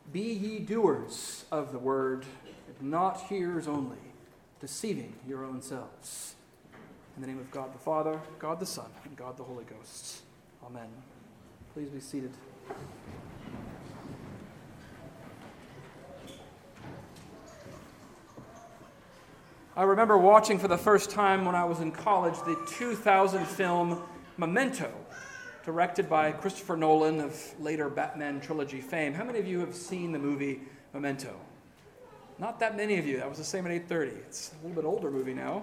Be ye doers of the word, and not hearers only, deceiving your own selves. In the name of God the Father, God the Son, and God the Holy Ghost. Amen. Please be seated. I remember watching for the first time when I was in college the 2000 film Memento, directed by Christopher Nolan of later Batman trilogy fame. How many of you have seen the movie Memento? Not that many of you. That was the same at 8:30. It's a little bit older movie now.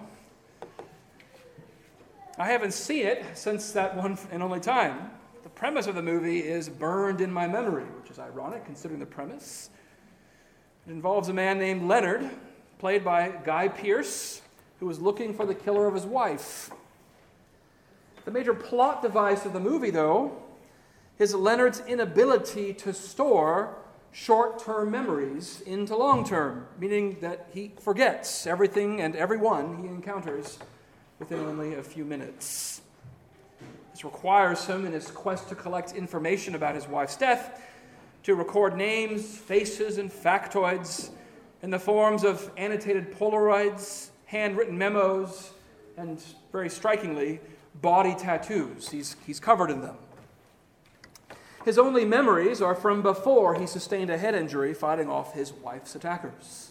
I haven't seen it since that one and only time. The premise of the movie is burned in my memory, which is ironic considering the premise. It involves a man named Leonard, played by Guy Pearce, who was looking for the killer of his wife. The major plot device of the movie, though, is Leonard's inability to store short-term memories into long-term, meaning that he forgets everything and everyone he encounters within only a few minutes. This requires him, in his quest to collect information about his wife's death, to record names, faces, and factoids in the forms of annotated Polaroids, handwritten memos, and, very strikingly, body tattoos. He's covered in them. His only memories are from before he sustained a head injury fighting off his wife's attackers.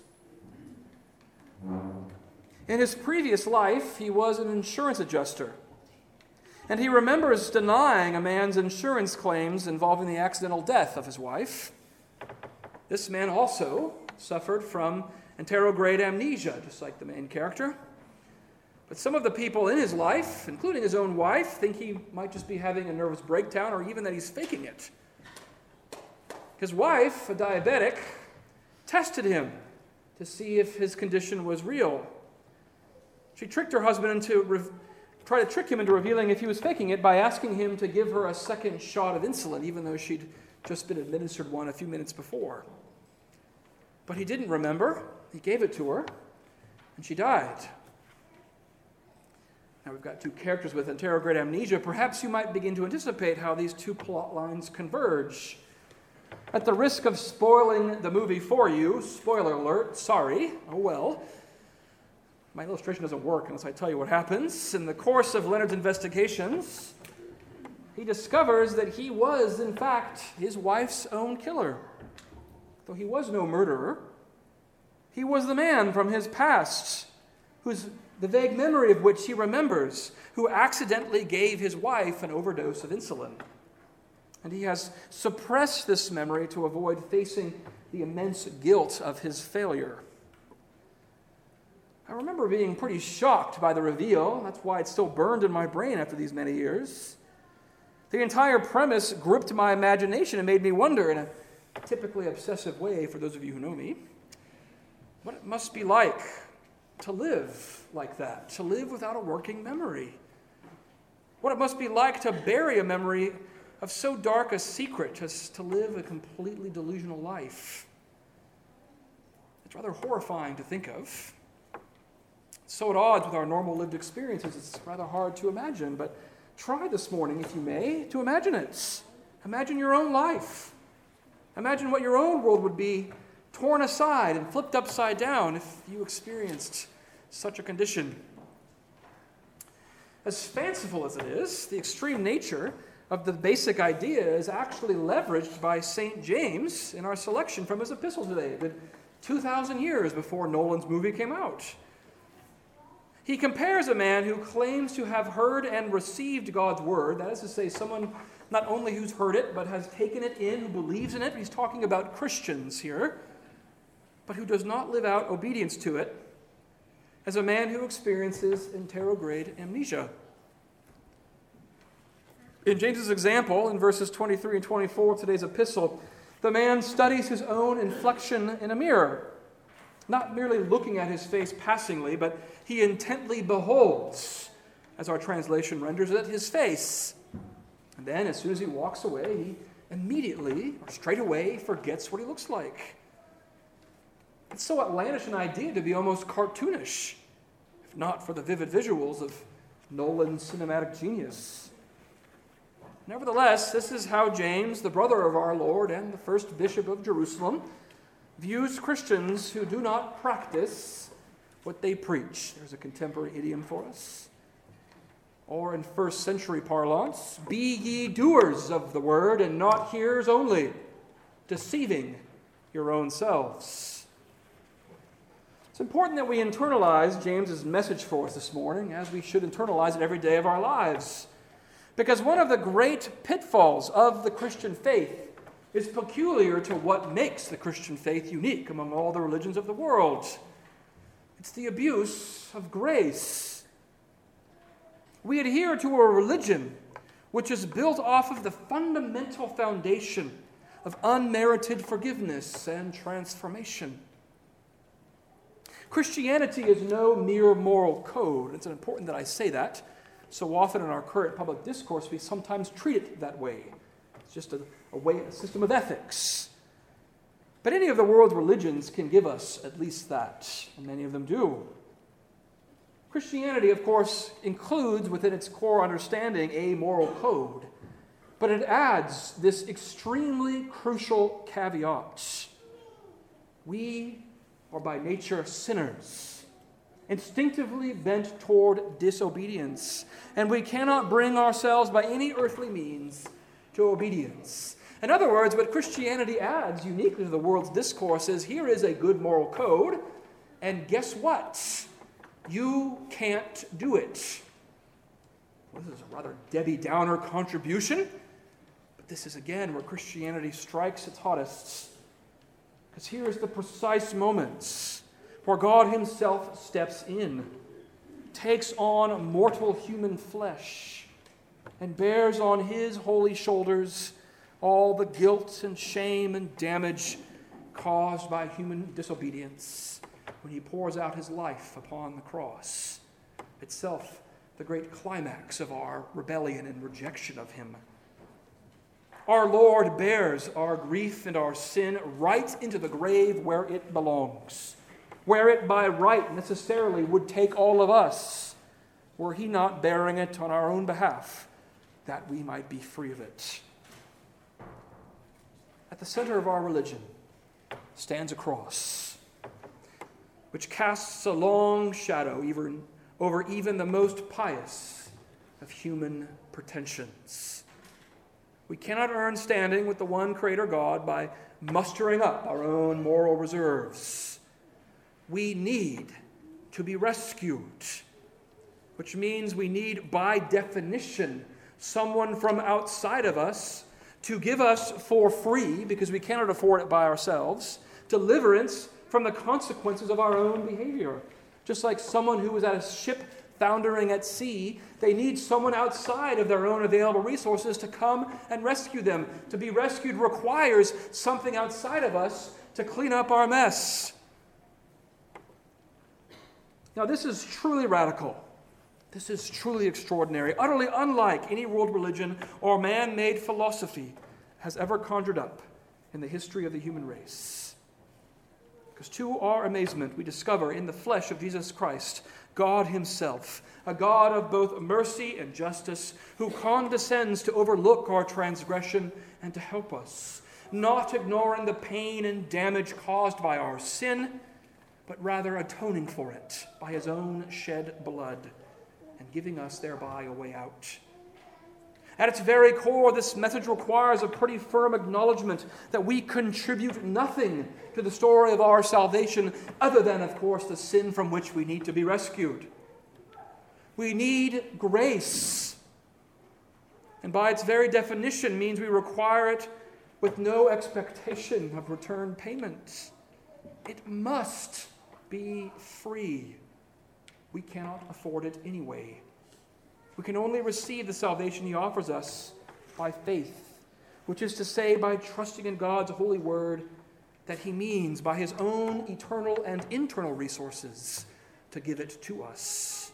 In his previous life, he was an insurance adjuster, and he remembers denying a man's insurance claims involving the accidental death of his wife. This man also suffered from anterograde amnesia, just like the main character. But some of the people in his life, including his own wife, think he might just be having a nervous breakdown or even that he's faking it. His wife, a diabetic, tested him to see if his condition was real. She tricked her husband into try to trick him into revealing if he was faking it by asking him to give her a second shot of insulin, even though she'd just been administered one a few minutes before. But he didn't remember. He gave it to her, and she died. Now we've got two characters with anterograde amnesia. Perhaps you might begin to anticipate how these two plot lines converge. At the risk of spoiling the movie for you, spoiler alert, sorry, oh well, my illustration doesn't work unless I tell you what happens. In the course of Leonard's investigations, he discovers that he was, in fact, his wife's own killer. Though he was no murderer, he was the man from his past, the vague memory of which he remembers, who accidentally gave his wife an overdose of insulin. And he has suppressed this memory to avoid facing the immense guilt of his failure. I remember being pretty shocked by the reveal. That's why it's still burned in my brain after these many years. The entire premise gripped my imagination and made me wonder, in a typically obsessive way for those of you who know me, what it must be like to live like that, to live without a working memory. What it must be like to bury a memory of so dark a secret as to live a completely delusional life. It's rather horrifying to think of. It's so at odds with our normal lived experiences, it's rather hard to imagine, but try this morning, if you may, to imagine it. Imagine your own life. Imagine what your own world would be torn aside and flipped upside down if you experienced such a condition. As fanciful as it is, the extreme nature of the basic idea is actually leveraged by St. James in our selection from his epistle today, 2,000 years before Nolan's movie came out. He compares a man who claims to have heard and received God's word, that is to say, someone not only who's heard it, but has taken it in, who believes in it. He's talking about Christians here, but who does not live out obedience to it, as a man who experiences anterograde amnesia. In James's example, in verses 23 and 24 of today's epistle, the man studies his own inflection in a mirror, not merely looking at his face passingly, but he intently beholds, as our translation renders it, his face. And then, as soon as he walks away, he immediately, or straight away, forgets what he looks like. It's so outlandish an idea to be almost cartoonish, if not for the vivid visuals of Nolan's cinematic genius. Nevertheless, this is how James, the brother of our Lord and the first bishop of Jerusalem, views Christians who do not practice what they preach. There's a contemporary idiom for us. Or in first century parlance, be ye doers of the word and not hearers only, deceiving your own selves. It's important that we internalize James's message for us this morning, as we should internalize it every day of our lives. Because one of the great pitfalls of the Christian faith is peculiar to what makes the Christian faith unique among all the religions of the world. It's the abuse of grace. We adhere to a religion which is built off of the fundamental foundation of unmerited forgiveness and transformation. Christianity is no mere moral code. It's important that I say that. So often in our current public discourse, we sometimes treat it that way. It's just a system of ethics. But any of the world's religions can give us at least that, and many of them do. Christianity, of course, includes within its core understanding a moral code, but it adds this extremely crucial caveat. We are by nature sinners, instinctively bent toward disobedience, and we cannot bring ourselves by any earthly means to obedience. In other words, what Christianity adds uniquely to the world's discourse is here is a good moral code, and guess what? You can't do it. Well, this is a rather Debbie Downer contribution, but this is again where Christianity strikes its hottest, because here is the precise moments where God himself steps in, takes on mortal human flesh, and bears on his holy shoulders all the guilt and shame and damage caused by human disobedience when he pours out his life upon the cross, itself the great climax of our rebellion and rejection of him. Our Lord bears our grief and our sin right into the grave where it belongs, where it by right necessarily would take all of us, were he not bearing it on our own behalf, that we might be free of it. At the center of our religion stands a cross, which casts a long shadow over even the most pious of human pretensions. We cannot earn standing with the one Creator God by mustering up our own moral reserves. We need to be rescued, which means we need, by definition, someone from outside of us to give us for free, because we cannot afford it by ourselves, deliverance from the consequences of our own behavior. Just like someone who is at a ship foundering at sea, they need someone outside of their own available resources to come and rescue them. To be rescued requires something outside of us to clean up our mess. Now, this is truly radical. This is truly extraordinary, utterly unlike any world religion or man-made philosophy has ever conjured up in the history of the human race. Because to our amazement, we discover in the flesh of Jesus Christ, God himself, a God of both mercy and justice, who condescends to overlook our transgression and to help us, not ignoring the pain and damage caused by our sin, but rather atoning for it by his own shed blood and giving us thereby a way out. At its very core, this message requires a pretty firm acknowledgement that we contribute nothing to the story of our salvation other than, of course, the sin from which we need to be rescued. We need grace, and by its very definition means we require it with no expectation of return payment. It must be free. We cannot afford it anyway. We can only receive the salvation he offers us by faith, which is to say, by trusting in God's holy word that he means by his own eternal and internal resources to give it to us.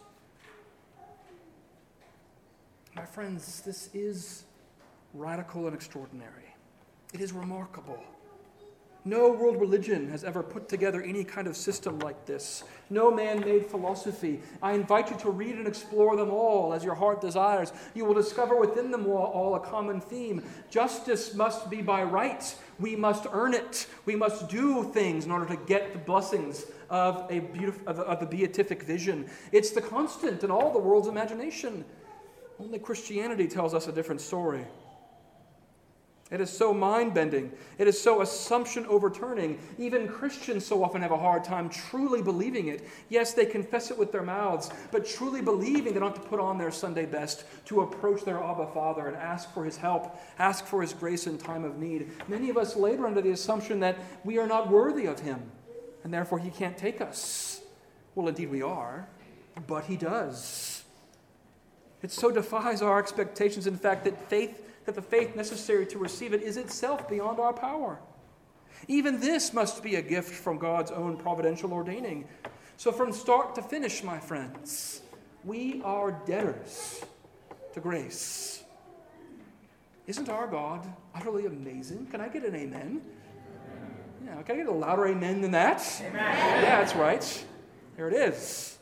My friends, this is radical and extraordinary. It is remarkable. No world religion has ever put together any kind of system like this. No man-made philosophy. I invite you to read and explore them all as your heart desires. You will discover within them all a common theme. Justice must be by right. We must earn it. We must do things in order to get the blessings of the beatific vision. It's the constant in all the world's imagination. Only Christianity tells us a different story. It is so mind-bending. It is so assumption-overturning. Even Christians so often have a hard time truly believing it. Yes, they confess it with their mouths, but truly believing they don't have to put on their Sunday best to approach their Abba Father and ask for his help, ask for his grace in time of need. Many of us labor under the assumption that we are not worthy of him, and therefore he can't take us. Well, indeed we are, but he does. It so defies our expectations, in fact, that the faith necessary to receive it is itself beyond our power. Even this must be a gift from God's own providential ordaining. So from start to finish, my friends, we are debtors to grace. Isn't our God utterly amazing? Can I get an amen? Yeah, can I get a louder amen than that? Amen. Yeah, that's right. There it is.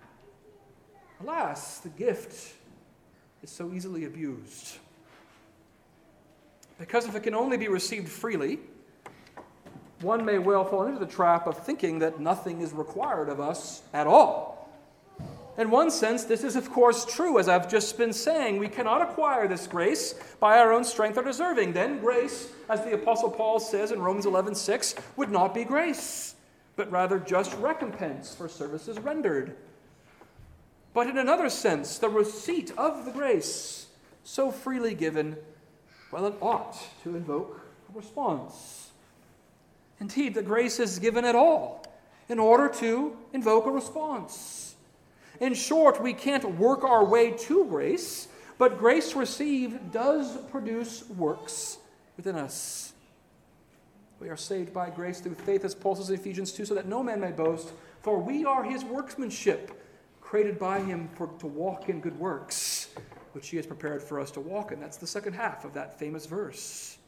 Alas, the gift is so easily abused. Because if it can only be received freely, one may well fall into the trap of thinking that nothing is required of us at all. In one sense, this is of course true, as I've just been saying. We cannot acquire this grace by our own strength or deserving. Then grace, as the Apostle Paul says in Romans 11:6, would not be grace, but rather just recompense for services rendered. But in another sense, the receipt of the grace so freely given, well, it ought to invoke a response. Indeed, the grace is given at all in order to invoke a response. In short, we can't work our way to grace, but grace received does produce works within us. We are saved by grace through faith, as Paul says in Ephesians 2, so that no man may boast, for we are his workmanship, created by him to walk in good works, which he has prepared for us to walk in. That's the second half of that famous verse.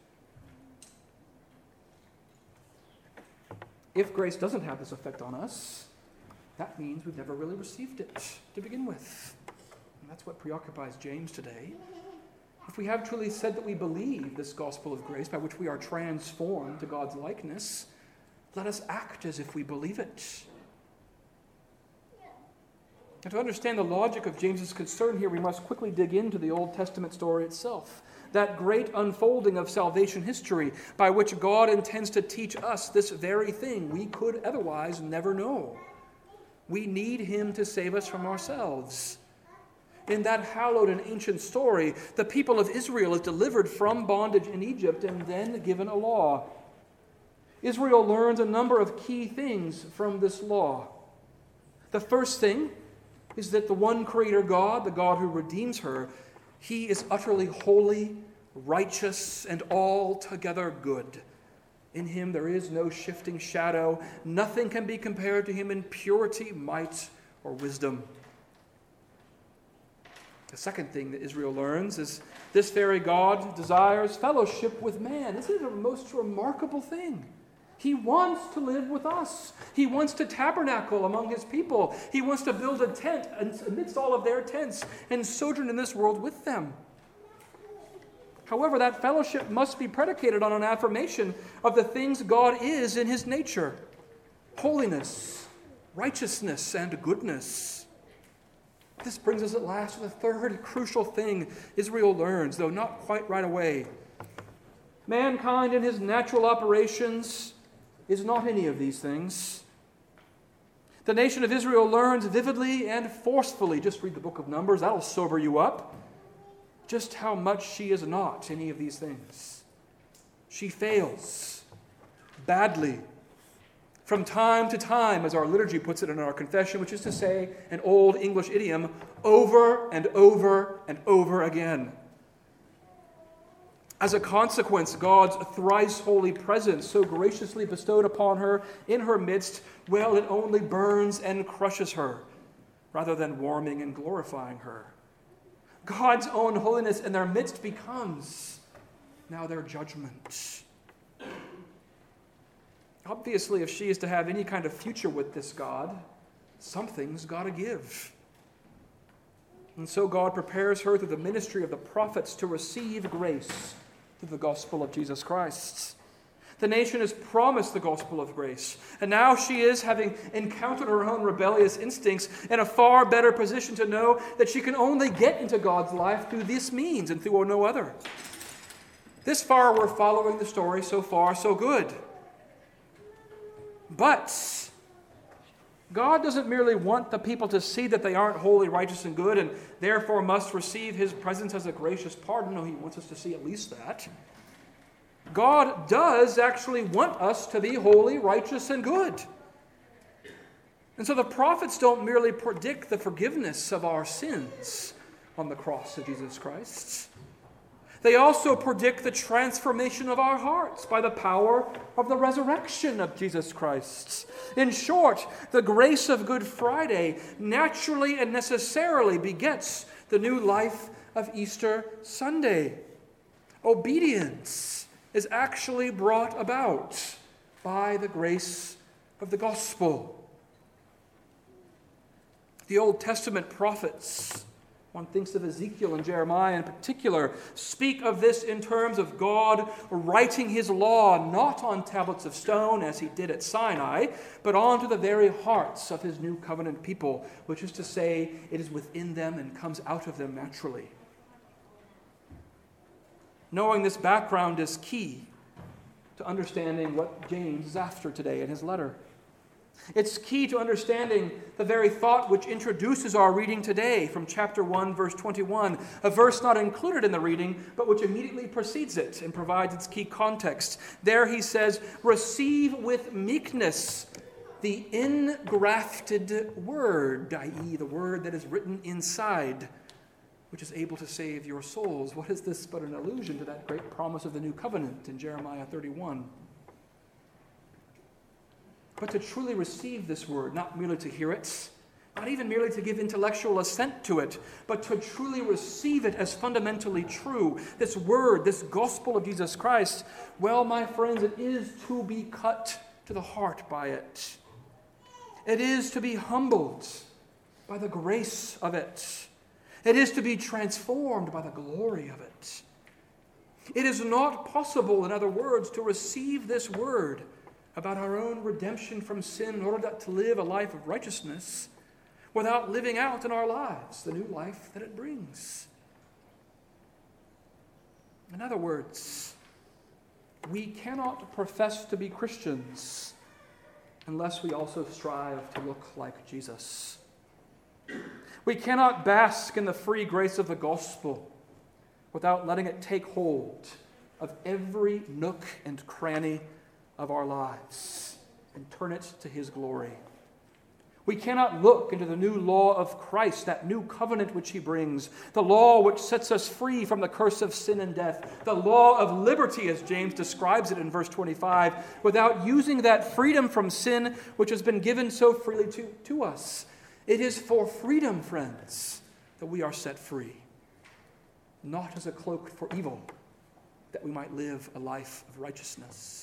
If grace doesn't have this effect on us, that means we've never really received it to begin with. And that's what preoccupies James today. If we have truly said that we believe this gospel of grace by which we are transformed to God's likeness, let us act as if we believe it. And to understand the logic of James's concern here, we must quickly dig into the Old Testament story itself. That great unfolding of salvation history by which God intends to teach us this very thing we could otherwise never know. We need him to save us from ourselves. In that hallowed and ancient story, the people of Israel is delivered from bondage in Egypt and then given a law. Israel learns a number of key things from this law. The first thing is that the one Creator God, the God who redeems her, he is utterly holy, righteous, and altogether good. In him there is no shifting shadow. Nothing can be compared to him in purity, might, or wisdom. The second thing that Israel learns is this very God desires fellowship with man. Isn't it a most remarkable thing? He wants to live with us. He wants to tabernacle among his people. He wants to build a tent amidst all of their tents and sojourn in this world with them. However, that fellowship must be predicated on an affirmation of the things God is in his nature: holiness, righteousness, and goodness. This brings us at last to the third crucial thing Israel learns, though not quite right away. Mankind in his natural operations is not any of these things. The nation of Israel learns vividly and forcefully, just read the book of Numbers, that'll sober you up, just how much she is not any of these things. She fails badly from time to time, as our liturgy puts it in our confession, which is to say, an old English idiom, over and over and over again. As a consequence, God's thrice holy presence, so graciously bestowed upon her in her midst, well, it only burns and crushes her, rather than warming and glorifying her. God's own holiness in their midst becomes now their judgment. Obviously, if she is to have any kind of future with this God, something's got to give. And so God prepares her through the ministry of the prophets to receive grace through the gospel of Jesus Christ. The nation is promised the gospel of grace, and now she is, having encountered her own rebellious instincts, in a far better position to know that she can only get into God's life through this means and through no other. This far we're following the story. So far, so good. But God doesn't merely want the people to see that they aren't holy, righteous, and good, and therefore must receive his presence as a gracious pardon. No, he wants us to see at least that. God does actually want us to be holy, righteous, and good. And so the prophets don't merely predict the forgiveness of our sins on the cross of Jesus Christ. They also predict the transformation of our hearts by the power of the resurrection of Jesus Christ. In short, the grace of Good Friday naturally and necessarily begets the new life of Easter Sunday. Obedience is actually brought about by the grace of the gospel. The Old Testament prophets, one thinks of Ezekiel and Jeremiah in particular, speak of this in terms of God writing his law not on tablets of stone as he did at Sinai, but onto the very hearts of his new covenant people, which is to say, it is within them and comes out of them naturally. Knowing this background is key to understanding what James is after today in his letter. It's key to understanding the very thought which introduces our reading today from chapter 1, verse 21, a verse not included in the reading, but which immediately precedes it and provides its key context. There he says, "Receive with meekness the engrafted word," i.e. the word that is written inside, which is able to save your souls. What is this but an allusion to that great promise of the new covenant in Jeremiah 31? But to truly receive this word, not merely to hear it, not even merely to give intellectual assent to it, but to truly receive it as fundamentally true, this word, this gospel of Jesus Christ, well, my friends, it is to be cut to the heart by it. It is to be humbled by the grace of it. It is to be transformed by the glory of it. It is not possible, in other words, to receive this word about our own redemption from sin in order to live a life of righteousness without living out in our lives the new life that it brings. In other words, we cannot profess to be Christians unless we also strive to look like Jesus. We cannot bask in the free grace of the gospel without letting it take hold of every nook and cranny of our lives and turn it to his glory. We cannot look into the new law of Christ, that new covenant which he brings, the law which sets us free from the curse of sin and death, the law of liberty, as James describes it in verse 25, without using that freedom from sin which has been given so freely to us. It is for freedom, friends, that we are set free, not as a cloak for evil, that we might live a life of righteousness.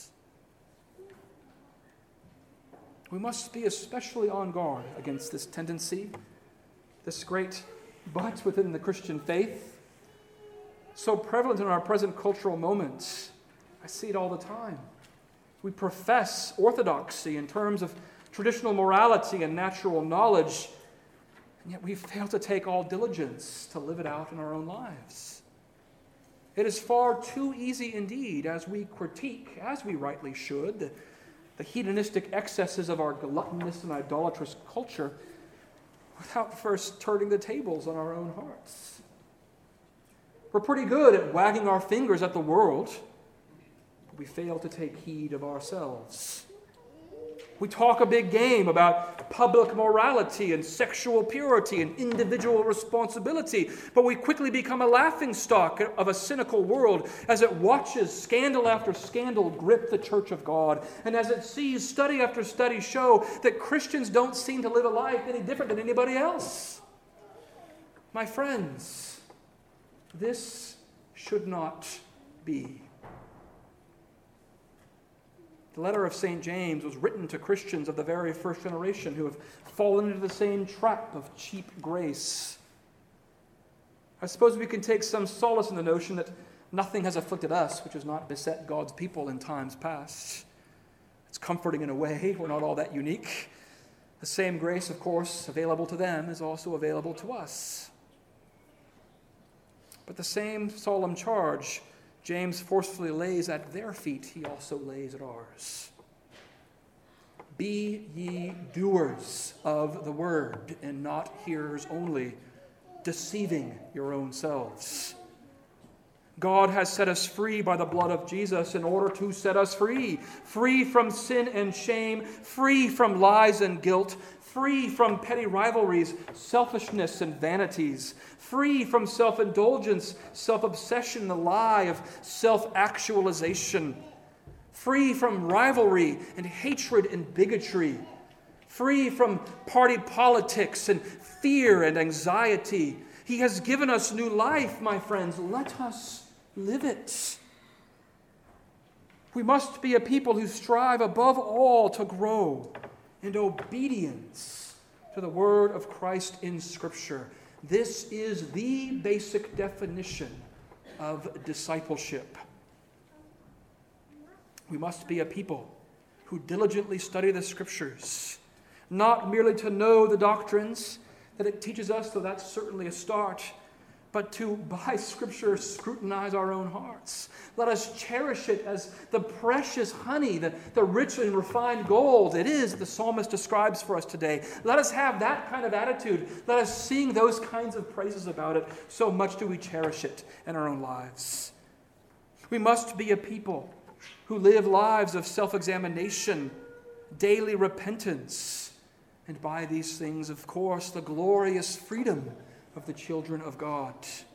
We must be especially on guard against this tendency, this great but within the Christian faith, so prevalent in our present cultural moment. I see it all the time. We profess orthodoxy in terms of traditional morality and natural knowledge, and yet we fail to take all diligence to live it out in our own lives. It is far too easy indeed, as we critique, as we rightly should, the hedonistic excesses of our gluttonous and idolatrous culture without first turning the tables on our own hearts. We're pretty good at wagging our fingers at the world, but we fail to take heed of ourselves. We talk a big game about public morality and sexual purity and individual responsibility, but we quickly become a laughingstock of a cynical world as it watches scandal after scandal grip the church of God, and as it sees study after study show that Christians don't seem to live a life any different than anybody else. My friends, this should not be. The letter of St. James was written to Christians of the very first generation who have fallen into the same trap of cheap grace. I suppose we can take some solace in the notion that nothing has afflicted us which has not beset God's people in times past. It's comforting in a way. We're not all that unique. The same grace, of course, available to them is also available to us. But the same solemn charge James forcefully lays at their feet, he also lays at ours. Be ye doers of the word, and not hearers only, deceiving your own selves. God has set us free by the blood of Jesus in order to set us free. Free from sin and shame, free from lies and guilt, free from petty rivalries, selfishness and vanities, free from self-indulgence, self-obsession, the lie of self-actualization, free from rivalry and hatred and bigotry, free from party politics and fear and anxiety. He has given us new life, my friends. Let us live it. We must be a people who strive above all to grow in obedience to the word of Christ in Scripture. This is the basic definition of discipleship. We must be a people who diligently study the Scriptures, not merely to know the doctrines that it teaches us, though that's certainly a start, but to, by Scripture, scrutinize our own hearts. Let us cherish it as the precious honey, the rich and refined gold it is the psalmist describes for us today. Let us have that kind of attitude. Let us sing those kinds of praises about it. So much do we cherish it in our own lives. We must be a people who live lives of self-examination, daily repentance, and by these things, of course, the glorious freedom of the children of God.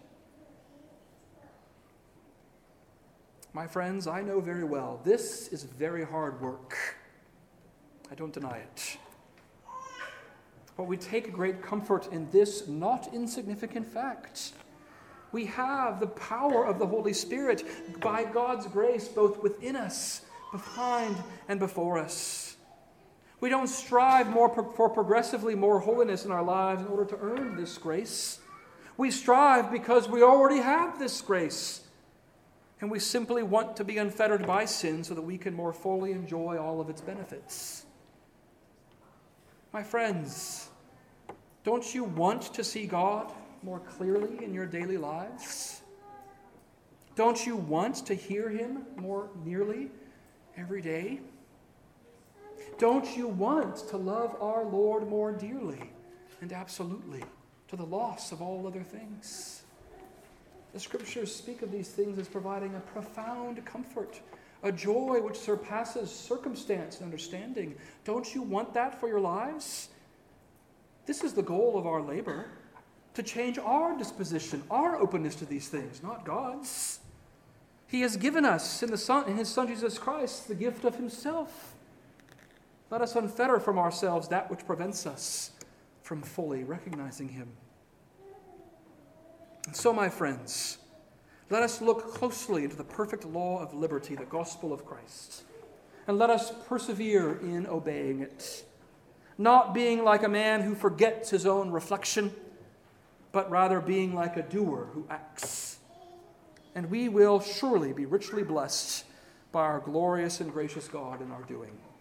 My friends, I know very well this is very hard work. I don't deny it. But we take great comfort in this not insignificant fact. We have the power of the Holy Spirit by God's grace both within us, behind, and before us. We don't strive for progressively more holiness in our lives in order to earn this grace. We strive because we already have this grace. And we simply want to be unfettered by sin so that we can more fully enjoy all of its benefits. My friends, don't you want to see God more clearly in your daily lives? Don't you want to hear Him more nearly every day? Don't you want to love our Lord more dearly and absolutely to the loss of all other things? The Scriptures speak of these things as providing a profound comfort, a joy which surpasses circumstance and understanding. Don't you want that for your lives? This is the goal of our labor, to change our disposition, our openness to these things, not God's. He has given us in His Son Jesus Christ the gift of Himself. Let us unfetter from ourselves that which prevents us from fully recognizing Him. And so, my friends, let us look closely into the perfect law of liberty, the gospel of Christ, and let us persevere in obeying it, not being like a man who forgets his own reflection, but rather being like a doer who acts. And we will surely be richly blessed by our glorious and gracious God in our doing.